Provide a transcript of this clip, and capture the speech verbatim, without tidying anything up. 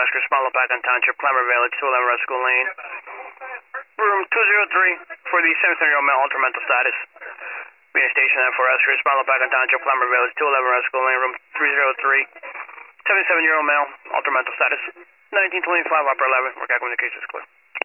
Oscar, Small Pacan Township, Clamor Village, two eleven Rescue Lane. Room two oh three for the seventy-seven-year-old male, alter mental status. Being stationed at four Oscar, Small Pacan Township, Clamor Village, two eleven Rescue Lane, room three oh three. seventy-seven-year-old male, alter mental status. nineteen twenty-five, upper eleven. We're calculating the case is clear.